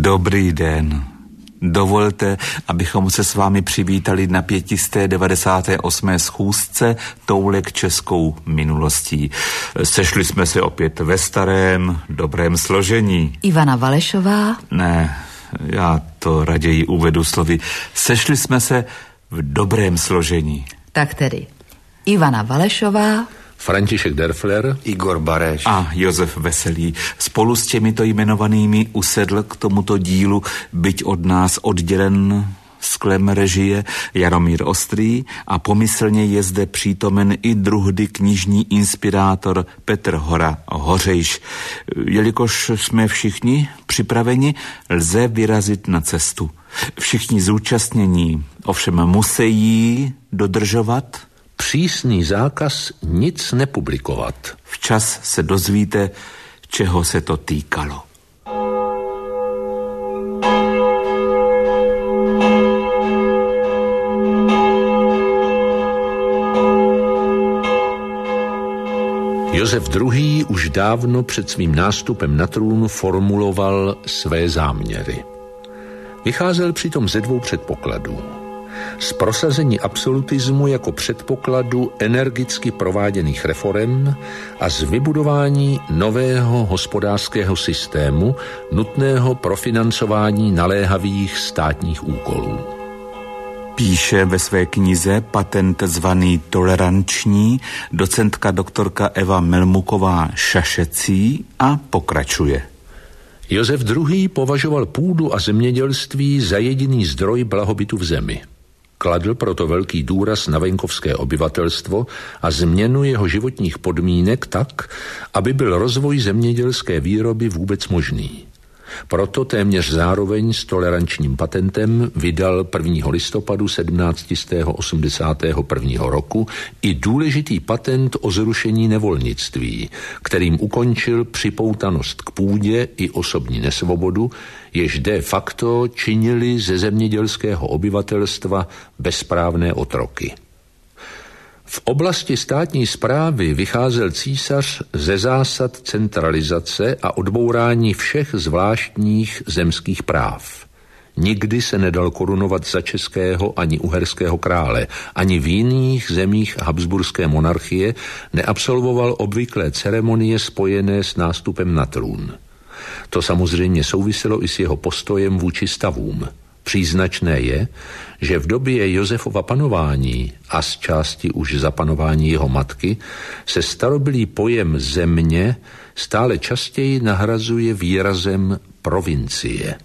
Dobrý den. Dovolte, abychom se s vámi přivítali na 598. schůzce Toulek českou minulostí. Sešli jsme se opět ve starém, dobrém složení. Ivana Valešová. Ne, já to raději uvedu slovy. Sešli jsme se v dobrém složení. Tak tedy Ivana Valešová, František Derfler, Igor Bareš a Josef Veselý. Spolu s těmito jmenovanými usedl k tomuto dílu, byť od nás oddělen sklem režie, Jaromír Ostrý a pomyslně je zde přítomen i druhdy knižní inspirátor Petr Hora Hořejš. Jelikož jsme všichni připraveni, lze vyrazit na cestu. Všichni zúčastnění ovšem musí dodržovat přísný zákaz nic nepublikovat. Včas se dozvíte, čeho se to týkalo. Josef II. Už dávno před svým nástupem na trůn formuloval své záměry. Vycházel přitom ze dvou předpokladů. Z prosazení absolutismu jako předpokladu energicky prováděných reforem a z vybudování nového hospodářského systému nutného pro financování naléhavých státních úkolů. Píše ve své knize Patent zvaný toleranční docentka doktorka Eva Melmuková Šašecí a pokračuje. Josef II. Považoval půdu a zemědělství za jediný zdroj blahobytu v zemi. Kladl proto velký důraz na venkovské obyvatelstvo a změnu jeho životních podmínek tak, aby byl rozvoj zemědělské výroby vůbec možný. Proto téměř zároveň s tolerančním patentem vydal 1. listopadu 1781. roku i důležitý patent o zrušení nevolnictví, kterým ukončil připoutanost k půdě i osobní nesvobodu, jež de facto činili ze zemědělského obyvatelstva bezprávné otroky. V oblasti státní správy vycházel císař ze zásad centralizace a odbourání všech zvláštních zemských práv. Nikdy se nedal korunovat za českého ani uherského krále, ani v jiných zemích habsburské monarchie neabsolvoval obvyklé ceremonie spojené s nástupem na trůn. To samozřejmě souviselo i s jeho postojem vůči stavům. Příznačné je, že v době Josefova panování a z části už za panování jeho matky se starobylý pojem země stále častěji nahrazuje výrazem provincie.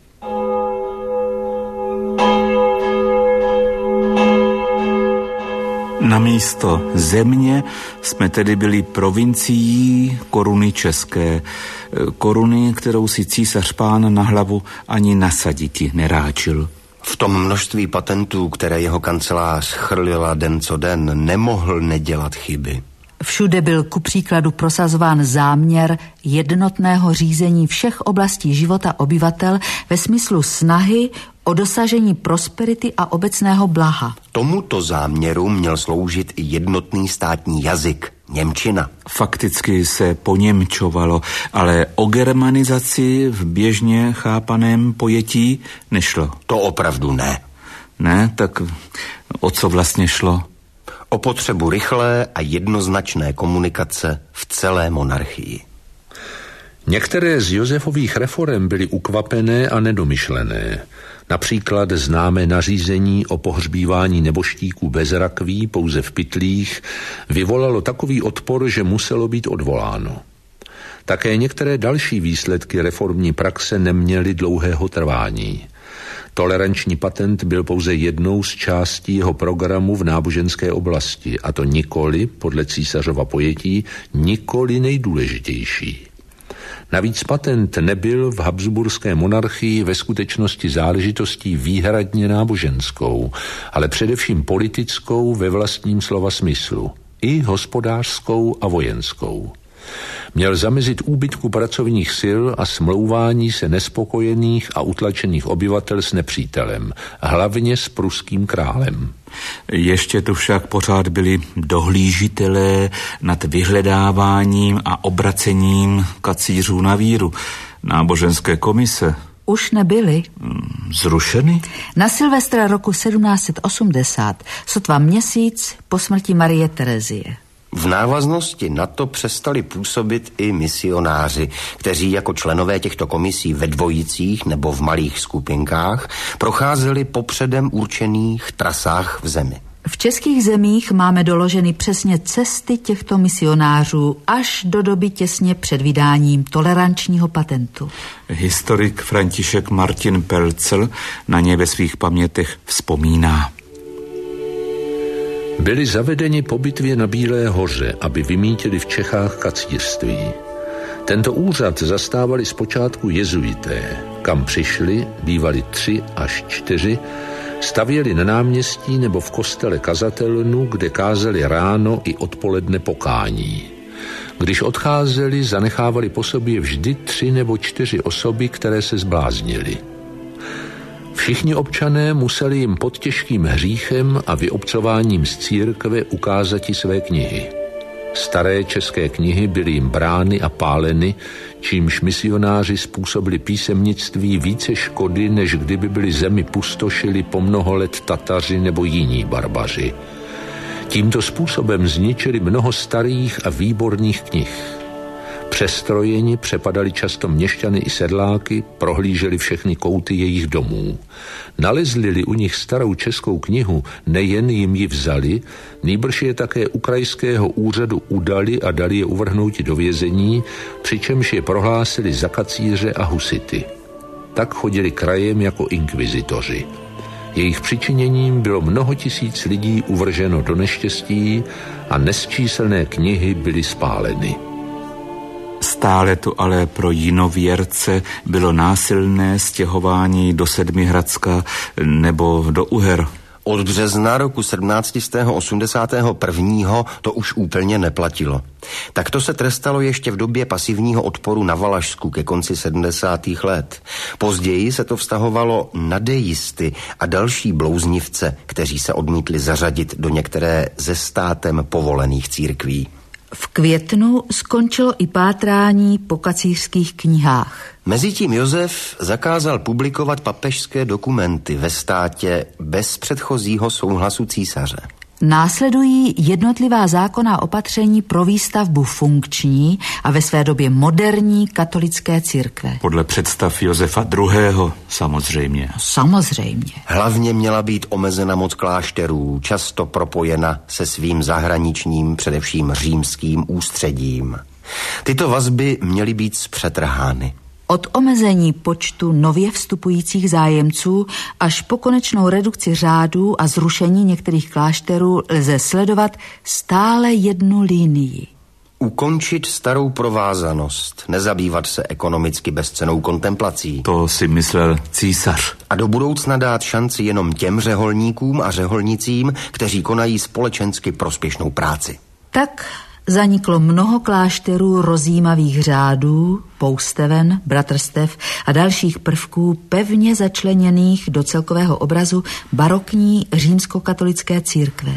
Namísto země jsme tedy byli provincií koruny české. Koruny, kterou si císař pán na hlavu ani nasaditi neráčil. V tom množství patentů, které jeho kancelář chrlila den co den, nemohl nedělat chyby. Všude byl ku příkladu prosazován záměr jednotného řízení všech oblastí života obyvatel ve smyslu snahy o dosažení prosperity a obecného blaha. Tomuto záměru měl sloužit i jednotný státní jazyk, němčina. Fakticky se poněmčovalo, ale o germanizaci v běžně chápaném pojetí nešlo. To opravdu ne. Ne? Tak o co vlastně šlo? O potřebu rychlé a jednoznačné komunikace v celé monarchii. Některé z Josefových reforem byly ukvapené a nedomyšlené. Například známé nařízení o pohřbívání neboštíků bez rakví pouze v pytlích vyvolalo takový odpor, že muselo být odvoláno. Také některé další výsledky reformní praxe neměly dlouhého trvání. Toleranční patent byl pouze jednou z částí jeho programu v náboženské oblasti, a to nikoli, podle císařova pojetí, nikoli nejdůležitější. Navíc patent nebyl v habsburské monarchii ve skutečnosti záležitostí výhradně náboženskou, ale především politickou ve vlastním slova smyslu, i hospodářskou a vojenskou. Měl zamezit úbytku pracovních sil a smlouvání se nespokojených a utlačených obyvatel s nepřítelem, hlavně s pruským králem. Ještě tu však pořád byli dohlížitelé nad vyhledáváním a obracením kacířů na víru, náboženské komise. už nebyly. Zrušeny? Na Silvestra roku 1780, sotva měsíc po smrti Marie Terezie. V návaznosti na to přestali působit i misionáři, kteří jako členové těchto komisí ve dvojicích nebo v malých skupinkách procházeli po předem určených trasách v zemi. V českých zemích máme doloženy přesně cesty těchto misionářů až do doby těsně před vydáním tolerančního patentu. Historik František Martin Pelcl na ně ve svých pamětech vzpomíná. Byli zavedeni po bitvě na Bílé hoře, aby vymítili v Čechách kacířství. Tento úřad zastávali zpočátku jezuité. Kam přišli, bývali 3 až 4, stavěli na náměstí nebo v kostele kazatelnu, kde kázali ráno i odpoledne pokání. Když odcházeli, zanechávali po sobě vždy 3 nebo 4 osoby, které se zbláznily. Všichni občané museli jim pod těžkým hříchem a vyobcováním z církve ukázati své knihy. Staré české knihy byly jim brány a páleny, čímž misionáři způsobili písemnictví více škody, než kdyby byli zemi pustošili po mnoho let Tataři nebo jiní barbaři. Tímto způsobem zničili mnoho starých a výborných knih. Přestrojeni přepadali často měšťany i sedláky, prohlíželi všechny kouty jejich domů. Nalezli-li u nich starou českou knihu, nejen jim ji vzali, nýbrž je také u krajského úřadu udali a dali je uvrhnouti do vězení, přičemž je prohlásili za kacíře a husity. Tak chodili krajem jako inkvizitoři. Jejich přičiněním bylo mnoho tisíc lidí uvrženo do neštěstí a nesčíselné knihy byly spáleny. Stále to ale pro jinověrce bylo násilné stěhování do Sedmihradska nebo do Uher. Od března roku 1781 to už úplně neplatilo. Takto se trestalo ještě v době pasivního odporu na Valašsku ke konci 70. let. Později se to vztahovalo na deisty a další blouznivce, kteří se odmítli zařadit do některé ze státem povolených církví. V květnu skončilo i pátrání po kacířských knihách. Mezitím Josef zakázal publikovat papežské dokumenty ve státě bez předchozího souhlasu císaře. Následují jednotlivá zákonná opatření pro výstavbu funkční a ve své době moderní katolické církve. Podle představ Josefa II. Samozřejmě. Samozřejmě. Hlavně měla být omezena moc klášterů, často propojena se svým zahraničním, především římským ústředím. Tyto vazby měly být zpřetrhány. Od omezení počtu nově vstupujících zájemců až po konečnou redukci řádů a zrušení některých klášterů lze sledovat stále jednu linii. Ukončit starou provázanost, nezabývat se ekonomicky bezcennou kontemplací. To si myslel císař. A do budoucna dát šanci jenom těm řeholníkům a řeholnicím, kteří konají společensky prospěšnou práci. Tak zaniklo mnoho klášterů rozjímavých řádů, pousteven, bratrstev a dalších prvků pevně začleněných do celkového obrazu barokní římskokatolické církve.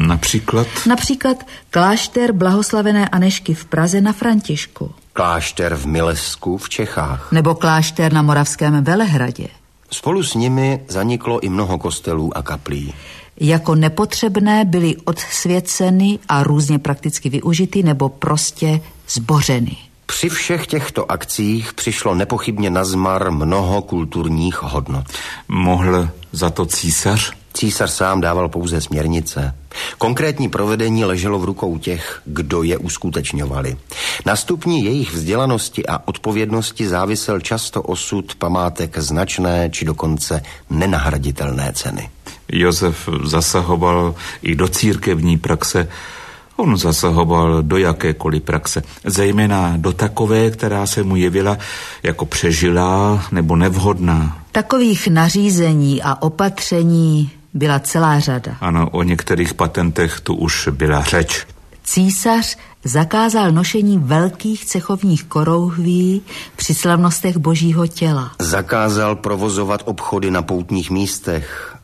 Například klášter blahoslavené Anežky v Praze na Františku. Klášter v Milesku v Čechách. Nebo klášter na Moravském Velehradě. Spolu s nimi zaniklo i mnoho kostelů a kaplí. Jako nepotřebné byly odsvěceny a různě prakticky využity nebo prostě zbořeny. Při všech těchto akcích přišlo nepochybně na zmar mnoho kulturních hodnot. Mohl za to císař? Císař sám dával pouze směrnice. Konkrétní provedení leželo v rukou těch, kdo je uskutečňovali. Na stupni jejich vzdělanosti a odpovědnosti závisel často osud památek značné či dokonce nenahraditelné ceny. Josef zasahoval i do církevní praxe. On zasahoval do jakékoliv praxe, zejména do takové, která se mu jevila jako přežilá nebo nevhodná. Takových nařízení a opatření byla celá řada. Ano, o některých patentech tu už byla řeč. Císař zakázal nošení velkých cechovních korouhví při slavnostech Božího těla. Zakázal provozovat obchody na poutních místech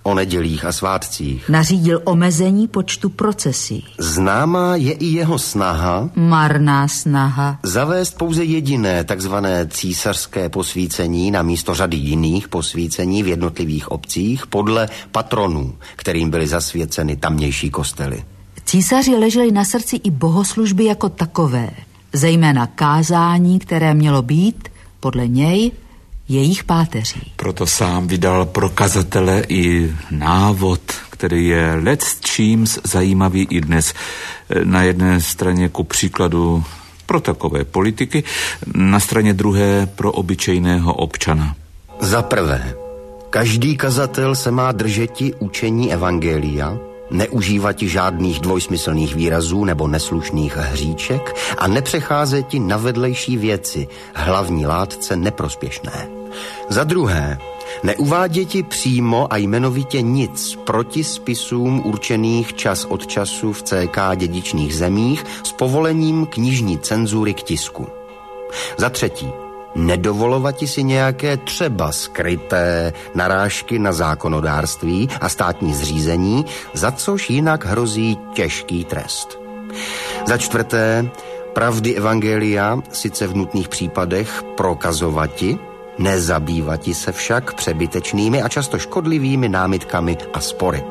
o nedělích a svátcích. Nařídil omezení počtu procesí. Známá je i jeho snaha, marná snaha, zavést pouze jediné takzvané císařské posvícení na místo řady jiných posvícení v jednotlivých obcích podle patronů, kterým byly zasvěceny tamnější kostely. Císaři leželi na srdci i bohoslužby jako takové, zejména kázání, které mělo být, podle něj, jejich páteří. Proto sám vydal pro kazatele i návod, který je lecčím zajímavý i dnes. Na jedné straně ku příkladu pro takové politiky, na straně druhé pro obyčejného občana. Za prvé, každý kazatel se má držeti učení evangelia, neužívati žádných dvojsmyslných výrazů nebo neslušných hříček a nepřecházeti na vedlejší věci, hlavní látce neprospěšné. Za druhé, neuváděti přímo a jmenovitě nic proti spisům určených čas od času v CK dědičných zemích s povolením knižní cenzury k tisku. Za třetí, nedovolovati si nějaké třeba skryté narážky na zákonodárství a státní zřízení, za což jinak hrozí těžký trest. Za čtvrté, pravdy evangelia sice v nutných případech prokazovati, nezabývati se však přebytečnými a často škodlivými námitkami a spory.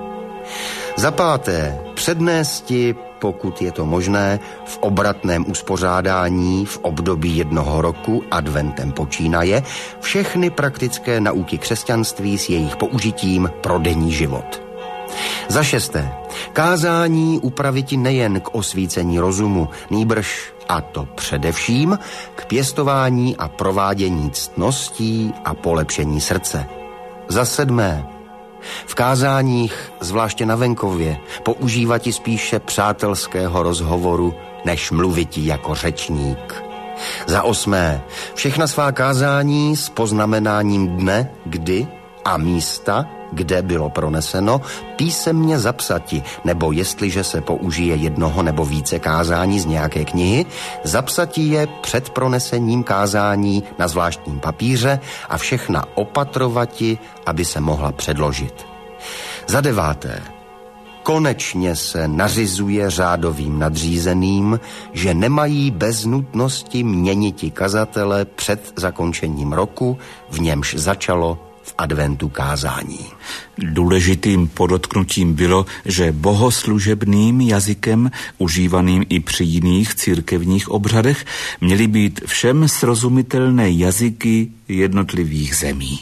Za páté, přednésti, pokud je to možné, v obratném uspořádání v období 1 roku adventem počínaje všechny praktické nauky křesťanství s jejich použitím pro denní život. Za šesté, kázání upraviti nejen k osvícení rozumu, nýbrž, a to především, k pěstování a provádění ctností a polepšení srdce. Za sedmé, v kázáních, zvláště na venkově, používati spíše přátelského rozhovoru, než mluviti jako řečník. Za osmé, všechna svá kázání s poznamenáním dne, kdy a místa, kde bylo proneseno, písemně zapsati, nebo jestliže se použije jednoho nebo více kázání z nějaké knihy, zapsati je před pronesením kázání na zvláštním papíře a všechna opatrovati, aby se mohla předložit. Za deváté, konečně se nařizuje řádovým nadřízeným, že nemají bez nutnosti měniti kazatele před zakončením roku, v němž začalo v adventu kázání. Důležitým podotknutím bylo, že bohoslužebným jazykem, užívaným i při jiných církevních obřadech, měly být všem srozumitelné jazyky jednotlivých zemí.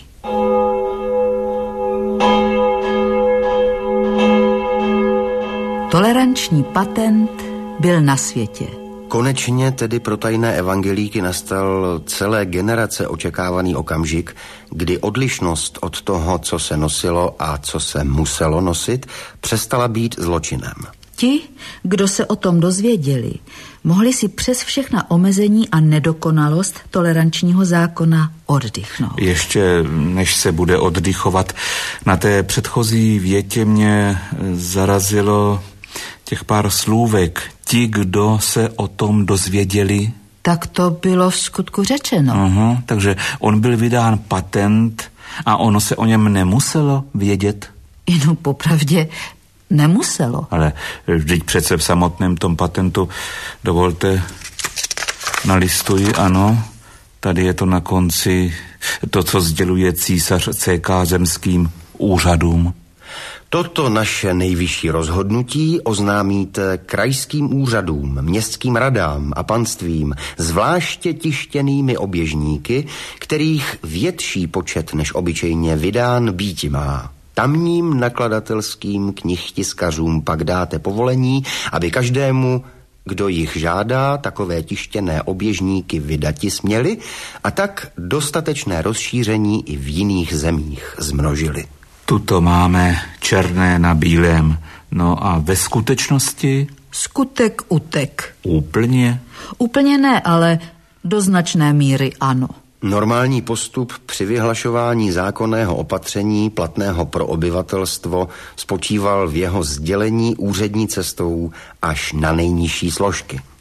Toleranční patent byl na světě. Konečně tedy pro tajné evangelíky nastal celé generace očekávaný okamžik, kdy odlišnost od toho, co se nosilo a co se muselo nosit, přestala být zločinem. Ti, kdo se o tom dozvěděli, mohli si přes všechna omezení a nedokonalost tolerančního zákona oddychnout. Ještě než se bude oddychovat, na té předchozí větě mě zarazilo těch pár slůvek. Ti, kdo se o tom dozvěděli. Tak to bylo v skutku řečeno. Takže on byl vydán patent a ono se o něm nemuselo vědět. No popravdě nemuselo. Ale vždyť přece v samotném tom patentu, dovolte, nalistuji, ano, tady je to na konci, to, co sděluje císař CK zemským úřadům. Toto naše nejvyšší rozhodnutí oznámíte krajským úřadům, městským radám a panstvím, zvláště tištěnými oběžníky, kterých větší počet než obyčejně vydán býti má. Tamním nakladatelským knihtiskařům pak dáte povolení, aby každému, kdo jich žádá, takové tištěné oběžníky vydati směli a tak dostatečné rozšíření i v jiných zemích zmnožili. Tuto máme černé na bílém. No a ve skutečnosti? Skutek utek. Úplně? Úplně ne, ale do značné míry ano. Normální postup při vyhlašování zákonného opatření platného pro obyvatelstvo spočíval v jeho sdělení úřední cestou až na nejnižší složky.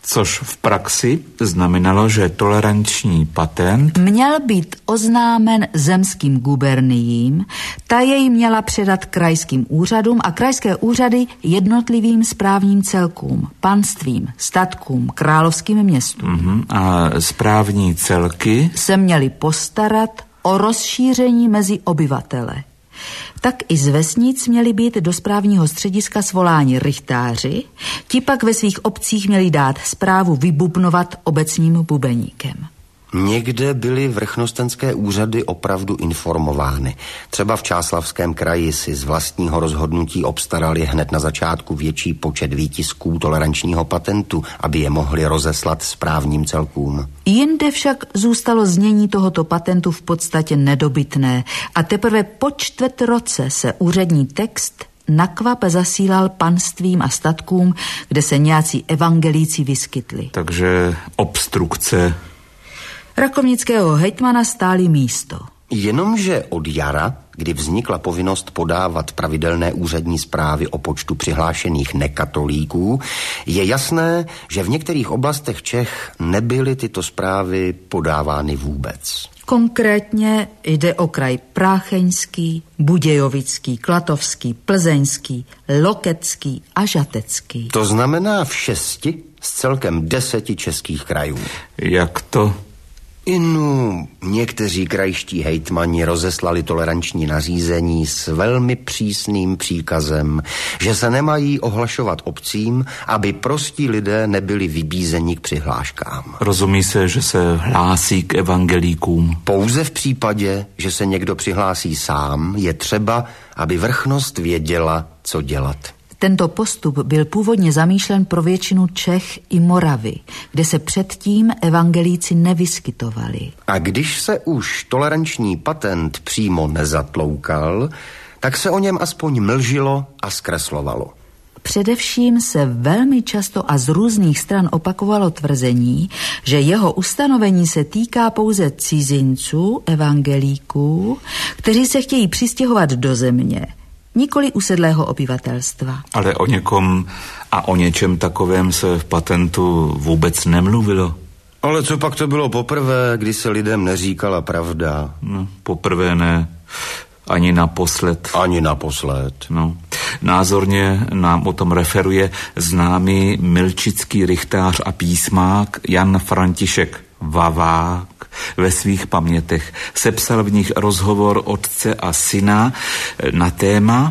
Což v praxi znamenalo, že toleranční patent měl být oznámen zemským guberniím, ta jej měla předat krajským úřadům a krajské úřady jednotlivým správním celkům, panstvím, statkům, královským městům. A správní celky se měly postarat o rozšíření mezi obyvatele. Tak i z vesnic měli být do správního střediska svoláni rychtáři, ti pak ve svých obcích měli dát správu vybubnovat obecním bubeníkem. Někde byly vrchnostenské úřady opravdu informovány. Třeba v Čáslavském kraji si z vlastního rozhodnutí obstarali hned na začátku větší počet výtisků tolerančního patentu, aby je mohli rozeslat správním celkům. Jinde však zůstalo znění tohoto patentu v podstatě nedobytné a teprve po 4 roce se úřední text nakvap zasílal panstvím a statkům, kde se nějací evangelíci vyskytli. Takže obstrukce Rakovnického hejtmana stáli místo. Jenomže od jara, kdy vznikla povinnost podávat pravidelné úřední zprávy o počtu přihlášených nekatolíků, je jasné, že v některých oblastech Čech nebyly tyto zprávy podávány vůbec. Konkrétně jde o kraj Prácheňský, Budějovický, Klatovský, Plzeňský, Lokecký a Žatecký. To znamená v 6 z celkem 10 českých krajů. Jak to? Někteří krajští hejtmani rozeslali toleranční nařízení s velmi přísným příkazem, že se nemají ohlašovat obcím, aby prostí lidé nebyli vybízeni k přihláškám. Rozumí se, že se hlásí k evangelíkům. Pouze v případě, že se někdo přihlásí sám, je třeba, aby vrchnost věděla, co dělat. Tento postup byl původně zamýšlen pro většinu Čech i Moravy, kde se předtím evangelíci nevyskytovali. A když se už toleranční patent přímo nezatloukal, tak se o něm aspoň mlžilo a zkreslovalo. Především se velmi často a z různých stran opakovalo tvrzení, že jeho ustanovení se týká pouze cizinců, evangelíků, kteří se chtějí přistěhovat do země, nikoli usedlého obyvatelstva. Ale o někom a o něčem takovém se v patentu vůbec nemluvilo. Ale co pak to bylo poprvé, kdy se lidem neříkala pravda? No, poprvé ne, ani naposled. Ani naposled. No. Názorně nám o tom referuje známý milčický rychtář a písmák Jan František Vavák ve svých pamětech. Sepsal v nich rozhovor otce a syna na téma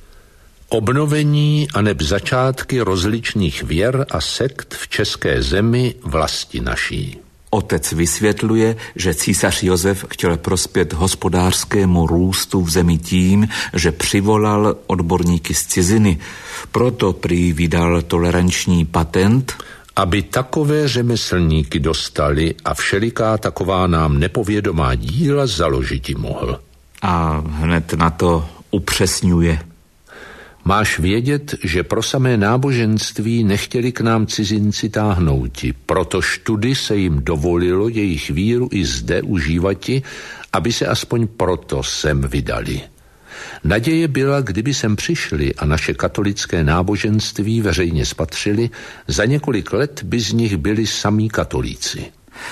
obnovení aneb začátky rozličných věr a sekt v české zemi vlasti naší. Otec vysvětluje, že císař Josef chtěl prospět hospodářskému růstu v zemi tím, že přivolal odborníky z ciziny. Proto prý vydal toleranční patent, aby takové řemeslníky dostali a všeliká taková nám nepovědomá díla založiti mohl. A hned na to upřesňuje. Máš vědět, že pro samé náboženství nechtěli k nám cizinci táhnouti, protož tudy se jim dovolilo jejich víru i zde užívati, aby se aspoň proto sem vydali. Naděje byla, kdyby sem přišli a naše katolické náboženství veřejně spatřili, za několik let by z nich byli samí katolíci.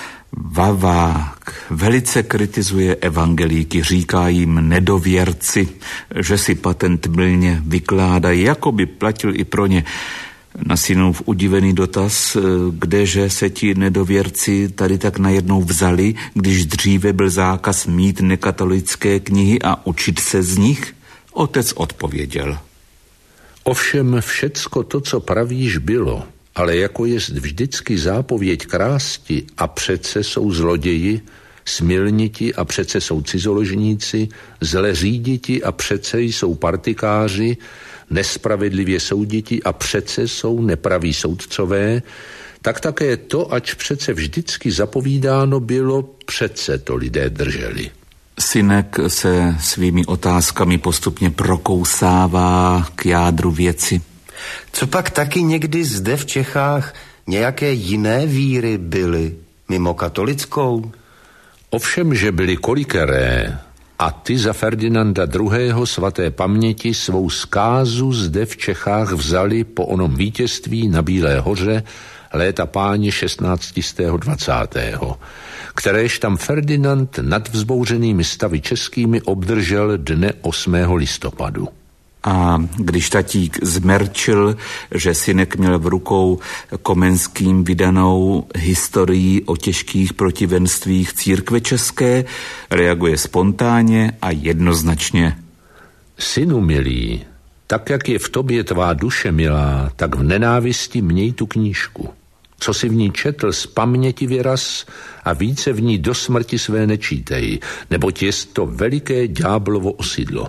Vavák velice kritizuje evangelíky, říká jim nedověrci, že si patent mylně vykládají, jako by platil i pro ně. Na synův udivený dotaz, kdeže se ti nedověrci tady tak najednou vzali, když dříve byl zákaz mít nekatolické knihy a učit se z nich, otec odpověděl. Ovšem všecko to, co pravíš, bylo, ale jako jest vždycky zápověď krásti a přece jsou zloději, smilniti a přece jsou cizoložníci, zle říditi a přece jsou partikáři, nespravedlivě souditi a přece jsou nepraví soudcové, tak také to, ač přece vždycky zapovídáno bylo, přece to lidé drželi. Synek se svými otázkami postupně prokousává k jádru věci. Co pak taky někdy zde v Čechách nějaké jiné víry byly, mimo katolickou? Ovšem, že byly kolikeré, a ty za Ferdinanda II. Svaté paměti svou zkázu zde v Čechách vzali po onom vítězství na Bílé hoře léta páně 1620. kteréž tam Ferdinand nad vzbouřenými stavy českými obdržel dne 8. listopadu. A když tatík zmerčil, že synek měl v rukou Komenským vydanou historii o těžkých protivenstvích církve české, reaguje spontánně a jednoznačně. Synu milý, tak jak je v tobě tvá duše milá, tak v nenávisti měj tu knížku. Co si v ní četl, z paměti vyraz a více v ní do smrti své nečítej, neboť jest to veliké ďáblovo osidlo.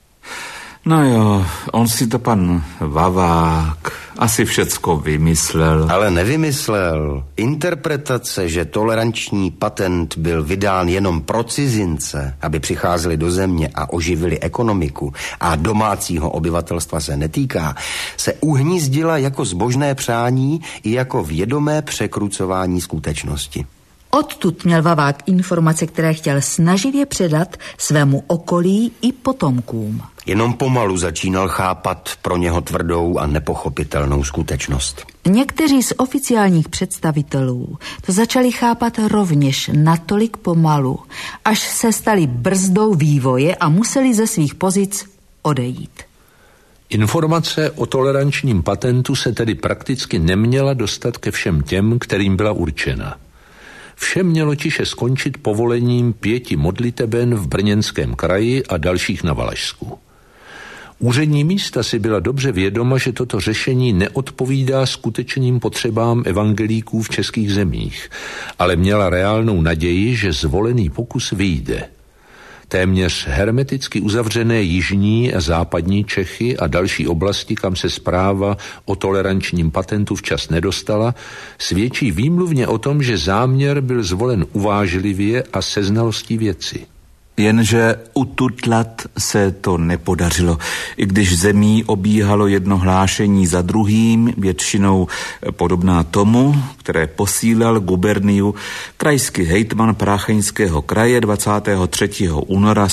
No jo, on si to pan Vavák asi všecko vymyslel. Ale nevymyslel. Interpretace, že toleranční patent byl vydán jenom pro cizince, aby přicházeli do země a oživili ekonomiku a domácího obyvatelstva se netýká, se uhnízdila jako zbožné přání i jako vědomé překrucování skutečnosti. Odtud měl Vavák informace, které chtěl snaživě předat svému okolí i potomkům. Jenom pomalu začínal chápat pro něho tvrdou a nepochopitelnou skutečnost. Někteří z oficiálních představitelů to začali chápat rovněž natolik pomalu, až se stali brzdou vývoje a museli ze svých pozic odejít. Informace o tolerančním patentu se tedy prakticky neměla dostat ke všem těm, kterým byla určena. Vše mělo tiše skončit povolením 5 modliteben v Brněnském kraji a dalších na Valašsku. Úřední místa si byla dobře vědoma, že toto řešení neodpovídá skutečným potřebám evangelíků v českých zemích, ale měla reálnou naději, že zvolený pokus vyjde. Téměř hermeticky uzavřené jižní a západní Čechy a další oblasti, kam se zpráva o tolerančním patentu včas nedostala, svědčí výmluvně o tom, že záměr byl zvolen uvážlivě a se znalostí věci. Jenže ututlat se to nepodařilo. I když zemí obíhalo jedno hlášení za druhým, většinou podobná tomu, které posílal guberniu krajský hejtman Prácheňského kraje 23. února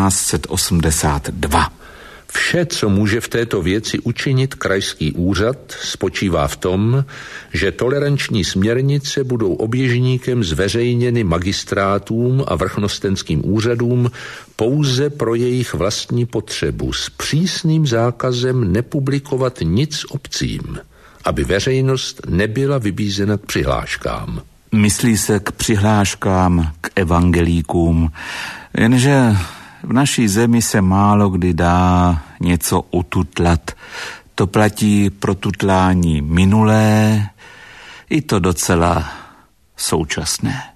1782. Vše, co může v této věci učinit krajský úřad, spočívá v tom, že toleranční směrnice budou oběžníkem zveřejněny magistrátům a vrchnostenským úřadům pouze pro jejich vlastní potřebu s přísným zákazem nepublikovat nic obcím, aby veřejnost nebyla vybízena k přihláškám. Myslí se k přihláškám k evangelíkům, jenže v naší zemi se málo kdy dá něco ututlat. To platí pro tutlání minulé, i to docela současné.